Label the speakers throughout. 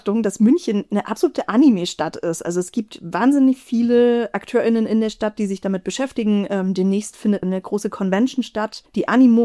Speaker 1: dass München eine absolute Anime-Stadt ist. Also es gibt wahnsinnig viele AkteurInnen in der Stadt, die sich damit beschäftigen. Demnächst findet eine große Convention statt, die Animo.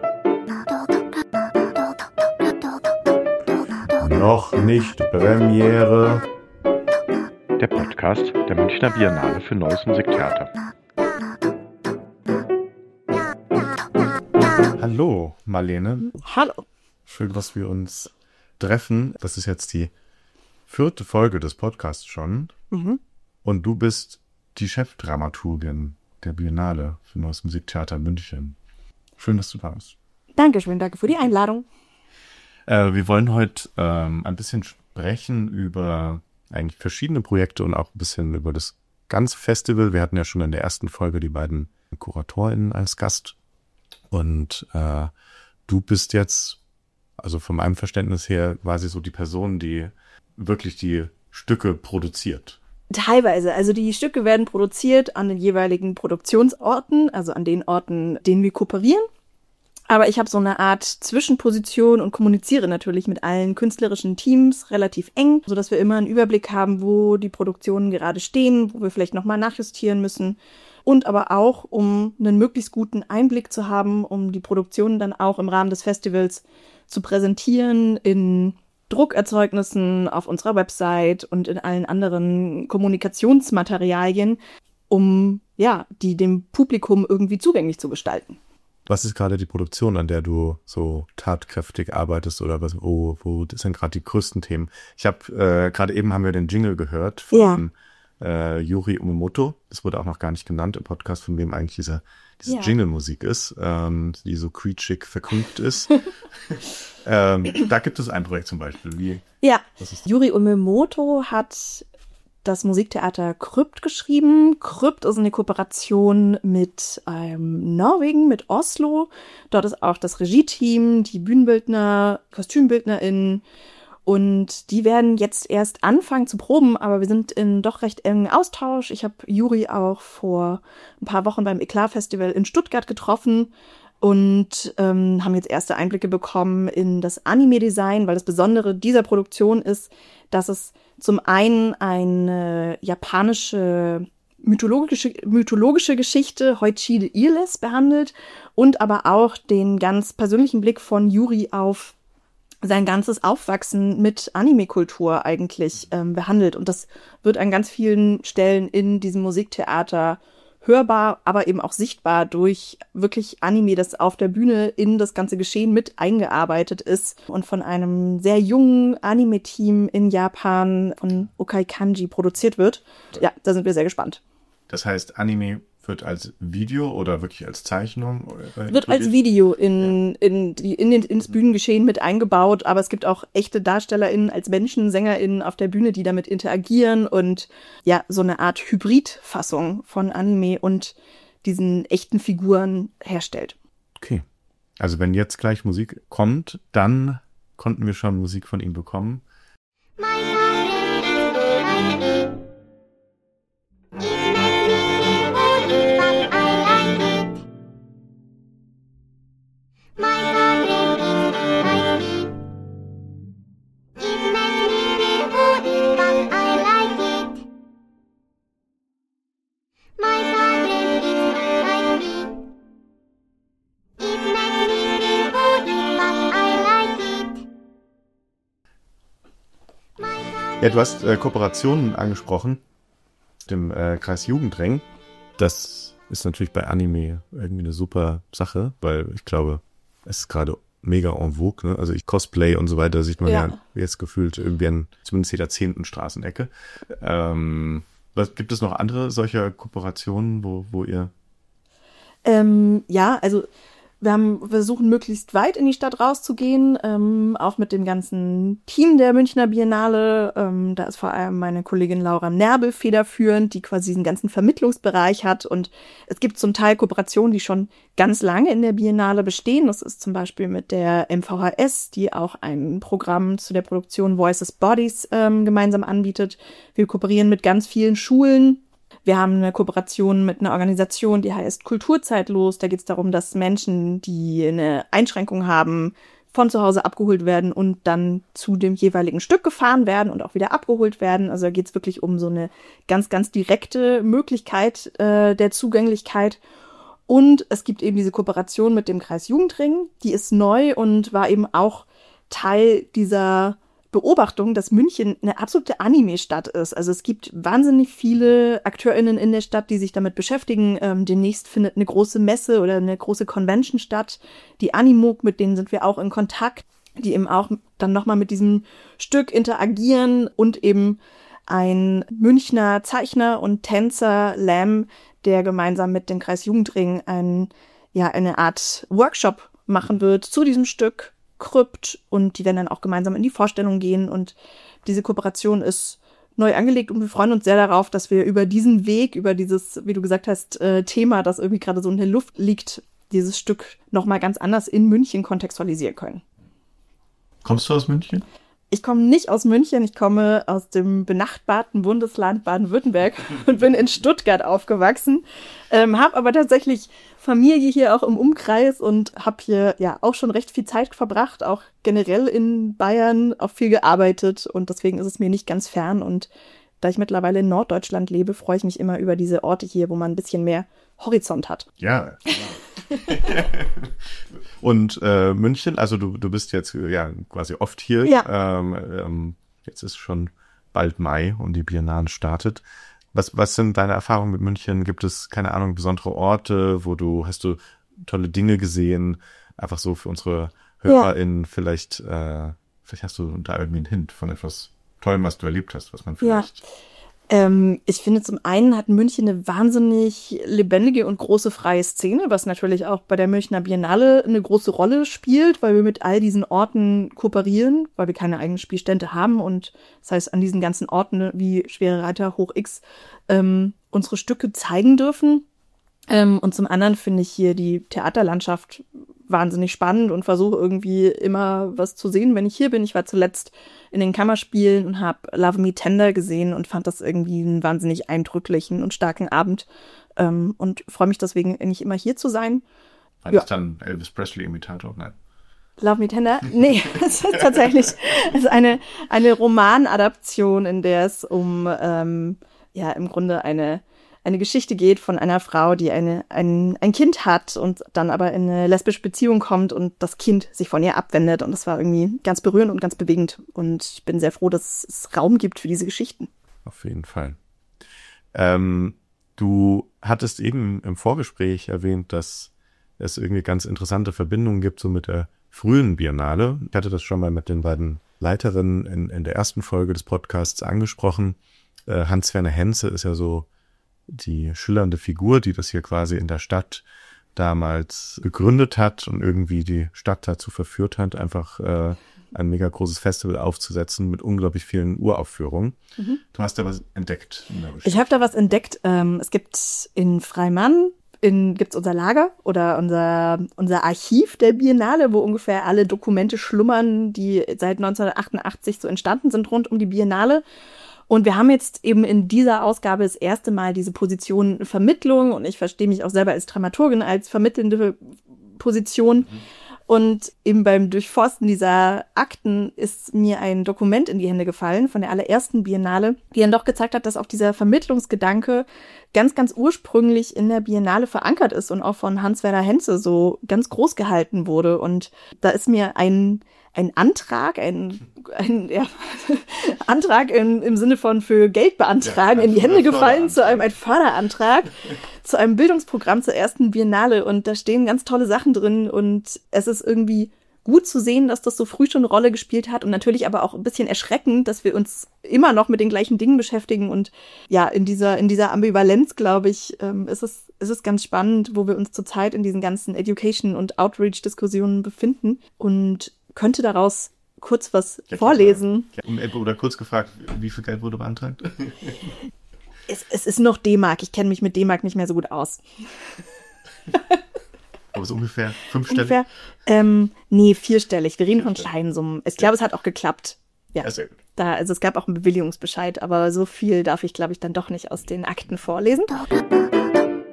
Speaker 2: Noch nicht Premiere.
Speaker 3: Der Podcast der Münchner Biennale für Neues Musiktheater.
Speaker 2: Hallo, Marlene.
Speaker 1: Hallo.
Speaker 2: Schön, dass wir uns treffen. Das ist jetzt die 4. Folge des Podcasts schon.
Speaker 1: Mhm.
Speaker 2: Und du bist die Chefdramaturgin der Biennale für Neues Musiktheater in München. Schön, dass du da bist.
Speaker 1: Dankeschön, danke für die Einladung.
Speaker 2: Wir wollen heute ein bisschen sprechen über eigentlich verschiedene Projekte und auch ein bisschen über das ganze Festival. Wir hatten ja schon in der ersten Folge die beiden KuratorInnen als Gast. Und du bist jetzt, also von meinem Verständnis her, quasi so die Person, die wirklich die Stücke produziert.
Speaker 1: Teilweise. Also die Stücke werden produziert an den jeweiligen Produktionsorten, also an den Orten, denen wir kooperieren. Aber ich habe so eine Art Zwischenposition und kommuniziere natürlich mit allen künstlerischen Teams relativ eng, sodass wir immer einen Überblick haben, wo die Produktionen gerade stehen, wo wir vielleicht nochmal nachjustieren müssen. Und aber auch, um einen möglichst guten Einblick zu haben, um die Produktionen dann auch im Rahmen des Festivals zu präsentieren in Druckerzeugnissen auf unserer Website und in allen anderen Kommunikationsmaterialien, um die dem Publikum irgendwie zugänglich zu gestalten.
Speaker 2: Was ist gerade die Produktion, an der du so tatkräftig arbeitest oder wo sind gerade die größten Themen? Ich habe gerade eben haben wir den Jingle gehört von Yuri Umemoto. Das wurde auch noch gar nicht genannt im Podcast, von wem eigentlich diese Jingle-Musik ist, die so quietschig verknüpft ist. Da gibt es ein Projekt zum Beispiel.
Speaker 1: Yuri Umemoto hat das Musiktheater Krypt geschrieben. Krypt ist eine Kooperation mit Norwegen, mit Oslo. Dort ist auch das Regie-Team, die Bühnenbildner, KostümbildnerInnen. Und die werden jetzt erst anfangen zu proben, aber wir sind in doch recht engen Austausch. Ich habe Yuri auch vor ein paar Wochen beim Eklat-Festival in Stuttgart getroffen und haben jetzt erste Einblicke bekommen in das Anime-Design, weil das Besondere dieser Produktion ist, dass es zum einen eine japanische mythologische Geschichte, Hoichide Irles, behandelt und aber auch den ganz persönlichen Blick von Yuri auf sein ganzes Aufwachsen mit Anime-Kultur eigentlich behandelt. Und das wird an ganz vielen Stellen in diesem Musiktheater hörbar, aber eben auch sichtbar durch wirklich Anime, das auf der Bühne in das ganze Geschehen mit eingearbeitet ist und von einem sehr jungen Anime-Team in Japan von Okai Kanji produziert wird. Ja, da sind wir sehr gespannt.
Speaker 2: Das heißt, Anime wird als Video oder wirklich als Zeichnung?
Speaker 1: Wird als Video ins Bühnengeschehen mit eingebaut, aber es gibt auch echte DarstellerInnen als Menschen, SängerInnen auf der Bühne, die damit interagieren und so eine Art Hybridfassung von Anime und diesen echten Figuren herstellt.
Speaker 2: Okay. Also wenn jetzt gleich Musik kommt, dann konnten wir schon Musik von ihm bekommen. Ja, du hast Kooperationen angesprochen, dem Kreis Jugendring. Das ist natürlich bei Anime irgendwie eine super Sache, weil ich glaube, es ist gerade mega en vogue, ne? Also ich Cosplay und so weiter, sieht man ja jetzt gefühlt irgendwie an zumindest jeder 10. Straßenecke. Gibt es noch andere solcher Kooperationen, wo ihr?
Speaker 1: Also wir versuchen möglichst weit in die Stadt rauszugehen, auch mit dem ganzen Team der Münchner Biennale. Da ist vor allem meine Kollegin Laura Nerbel federführend, die quasi diesen ganzen Vermittlungsbereich hat. Und es gibt zum Teil Kooperationen, die schon ganz lange in der Biennale bestehen. Das ist zum Beispiel mit der MVHS, die auch ein Programm zu der Produktion Voices Bodies gemeinsam anbietet. Wir kooperieren mit ganz vielen Schulen. Wir haben eine Kooperation mit einer Organisation, die heißt Kulturzeitlos. Da geht es darum, dass Menschen, die eine Einschränkung haben, von zu Hause abgeholt werden und dann zu dem jeweiligen Stück gefahren werden und auch wieder abgeholt werden. Also da geht es wirklich um so eine ganz, ganz direkte Möglichkeit der Zugänglichkeit. Und es gibt eben diese Kooperation mit dem Kreis Jugendring, die ist neu und war eben auch Teil dieser Beobachtung, dass München eine absolute Anime-Stadt ist. Also es gibt wahnsinnig viele AkteurInnen in der Stadt, die sich damit beschäftigen. Demnächst findet eine große Messe oder eine große Convention statt. Die Animoog, mit denen sind wir auch in Kontakt, die eben auch dann nochmal mit diesem Stück interagieren und eben ein Münchner Zeichner und Tänzer, Lam, der gemeinsam mit dem Kreis Jugendring eine Art Workshop machen wird zu diesem Stück. Krypt, und die werden dann auch gemeinsam in die Vorstellung gehen, und diese Kooperation ist neu angelegt und wir freuen uns sehr darauf, dass wir über diesen Weg, über dieses, wie du gesagt hast, Thema, das irgendwie gerade so in der Luft liegt, dieses Stück nochmal ganz anders in München kontextualisieren können.
Speaker 2: Kommst du aus München?
Speaker 1: Ich komme nicht aus München, ich komme aus dem benachbarten Bundesland Baden-Württemberg und bin in Stuttgart aufgewachsen, habe aber tatsächlich Familie hier auch im Umkreis und habe hier ja auch schon recht viel Zeit verbracht, auch generell in Bayern auch viel gearbeitet, und deswegen ist es mir nicht ganz fern, und da ich mittlerweile in Norddeutschland lebe, freue ich mich immer über diese Orte hier, wo man ein bisschen mehr Horizont hat.
Speaker 2: Ja. Und München, also du bist jetzt ja quasi oft hier.
Speaker 1: Ja.
Speaker 2: Jetzt ist schon bald Mai und die Biennale startet. Was sind deine Erfahrungen mit München? Gibt es, keine Ahnung, besondere Orte, hast du tolle Dinge gesehen? Einfach so für unsere HörerInnen, vielleicht hast du da irgendwie einen Hint von etwas Tollem, was du erlebt hast, was man vielleicht...
Speaker 1: Ja. Ich finde, zum einen hat München eine wahnsinnig lebendige und große freie Szene, was natürlich auch bei der Münchner Biennale eine große Rolle spielt, weil wir mit all diesen Orten kooperieren, weil wir keine eigenen Spielstände haben, und das heißt, an diesen ganzen Orten wie Schwere Reiter, Hoch X unsere Stücke zeigen dürfen. Und zum anderen finde ich hier die Theaterlandschaft wahnsinnig spannend und versuche irgendwie immer was zu sehen, wenn ich hier bin. Ich war zuletzt in den Kammerspielen und habe Love Me Tender gesehen und fand das irgendwie einen wahnsinnig eindrücklichen und starken Abend, und freue mich deswegen eigentlich immer hier zu sein.
Speaker 2: War das dann Elvis Presley-Imitator? Nein.
Speaker 1: Love Me Tender? Nee, es ist tatsächlich eine Romanadaption, in der es um im Grunde eine Geschichte geht von einer Frau, die ein Kind hat und dann aber in eine lesbische Beziehung kommt und das Kind sich von ihr abwendet. Und das war irgendwie ganz berührend und ganz bewegend. Und ich bin sehr froh, dass es Raum gibt für diese Geschichten.
Speaker 2: Auf jeden Fall. Du hattest eben im Vorgespräch erwähnt, dass es irgendwie ganz interessante Verbindungen gibt, so mit der frühen Biennale. Ich hatte das schon mal mit den beiden Leiterinnen in der ersten Folge des Podcasts angesprochen. Hans-Werner Henze ist ja so die schillernde Figur, die das hier quasi in der Stadt damals gegründet hat und irgendwie die Stadt dazu verführt hat, einfach ein mega großes Festival aufzusetzen mit unglaublich vielen Uraufführungen. Mhm. Du hast da was entdeckt.
Speaker 1: Ich habe da was entdeckt. Es gibt in Freimann gibt's unser Lager oder unser Archiv der Biennale, wo ungefähr alle Dokumente schlummern, die seit 1988 so entstanden sind rund um die Biennale. Und wir haben jetzt eben in dieser Ausgabe das erste Mal diese Position Vermittlung, und ich verstehe mich auch selber als Dramaturgin als vermittelnde Position. Mhm. Und eben beim Durchforsten dieser Akten ist mir ein Dokument in die Hände gefallen von der allerersten Biennale, die dann doch gezeigt hat, dass auch dieser Vermittlungsgedanke ganz, ganz ursprünglich in der Biennale verankert ist und auch von Hans-Werner Henze so ganz groß gehalten wurde. Und da ist mir ein Antrag, Antrag im Sinne von für Geld beantragen, in die Hände gefallen, ein Förderantrag zu einem Bildungsprogramm zur ersten Biennale, und da stehen ganz tolle Sachen drin, und es ist irgendwie gut zu sehen, dass das so früh schon eine Rolle gespielt hat, und natürlich aber auch ein bisschen erschreckend, dass wir uns immer noch mit den gleichen Dingen beschäftigen, und ja, in dieser Ambivalenz, glaube ich, ist es ganz spannend, wo wir uns zurzeit in diesen ganzen Education- und Outreach-Diskussionen befinden, und könnte daraus kurz was vorlesen.
Speaker 2: Oder kurz gefragt, wie viel Geld wurde beantragt?
Speaker 1: Es ist noch D-Mark. Ich kenne mich mit D-Mark nicht mehr so gut aus.
Speaker 2: Aber so ungefähr 5-stellig?
Speaker 1: Nee, 4-stellig. Wir reden von kleinen Summen. Ich glaube, es hat auch geklappt. Ja, sehr gut. Also es gab auch einen Bewilligungsbescheid, aber so viel darf ich, glaube ich, dann doch nicht aus den Akten vorlesen.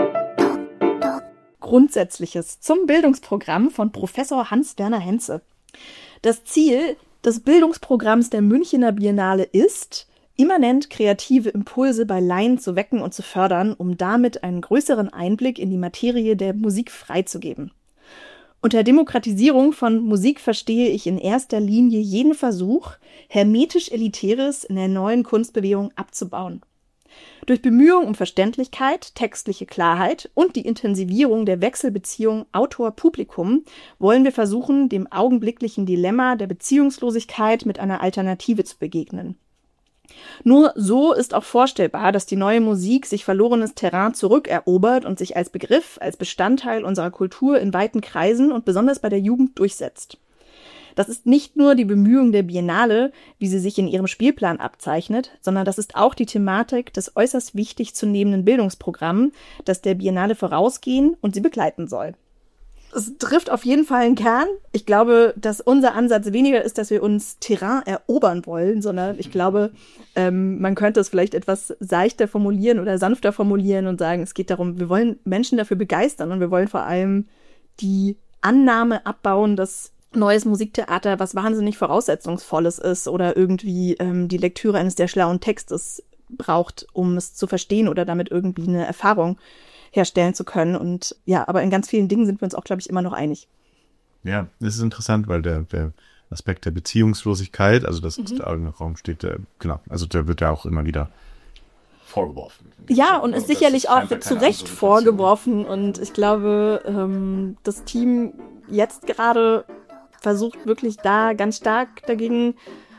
Speaker 1: Grundsätzliches zum Bildungsprogramm von Professor Hans-Werner Henze. Das Ziel des Bildungsprogramms der Münchener Biennale ist, immanent kreative Impulse bei Laien zu wecken und zu fördern, um damit einen größeren Einblick in die Materie der Musik freizugeben. Unter Demokratisierung von Musik verstehe ich in erster Linie jeden Versuch, hermetisch Elitäres in der neuen Kunstbewegung abzubauen. Durch Bemühungen um Verständlichkeit, textliche Klarheit und die Intensivierung der Wechselbeziehung Autor-Publikum wollen wir versuchen, dem augenblicklichen Dilemma der Beziehungslosigkeit mit einer Alternative zu begegnen. Nur so ist auch vorstellbar, dass die neue Musik sich verlorenes Terrain zurückerobert und sich als Begriff, als Bestandteil unserer Kultur in weiten Kreisen und besonders bei der Jugend durchsetzt. Das ist nicht nur die Bemühung der Biennale, wie sie sich in ihrem Spielplan abzeichnet, sondern das ist auch die Thematik des äußerst wichtig zu nehmenden Bildungsprogramms, das der Biennale vorausgehen und sie begleiten soll. Es trifft auf jeden Fall einen Kern. Ich glaube, dass unser Ansatz weniger ist, dass wir uns Terrain erobern wollen, sondern ich glaube, man könnte es vielleicht etwas seichter formulieren oder sanfter formulieren und sagen, es geht darum, wir wollen Menschen dafür begeistern und wir wollen vor allem die Annahme abbauen, dass neues Musiktheater was wahnsinnig Voraussetzungsvolles ist oder irgendwie die Lektüre eines sehr schlauen Textes braucht, um es zu verstehen oder damit irgendwie eine Erfahrung herstellen zu können. Und ja, aber in ganz vielen Dingen sind wir uns auch, glaube ich, immer noch einig.
Speaker 2: Ja, das ist interessant, weil der Aspekt der Beziehungslosigkeit, also dass da im Raum steht, genau, also der wird ja auch immer wieder vorgeworfen.
Speaker 1: Ja, und ist sicherlich auch zu Recht vorgeworfen. Und ich glaube, das Team jetzt gerade versucht wirklich da ganz stark dagegen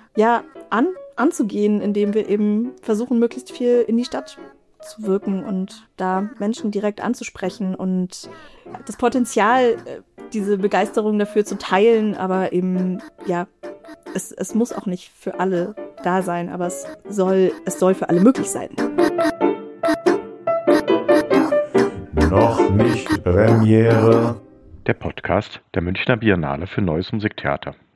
Speaker 1: anzugehen, indem wir eben versuchen, möglichst viel in die Stadt zu wirken und da Menschen direkt anzusprechen und das Potenzial, diese Begeisterung dafür zu teilen, aber eben, ja, es muss auch nicht für alle da sein, aber es soll für alle möglich sein.
Speaker 2: Noch nicht Premiere.
Speaker 3: Der Podcast der Münchner Biennale für Neues Musiktheater.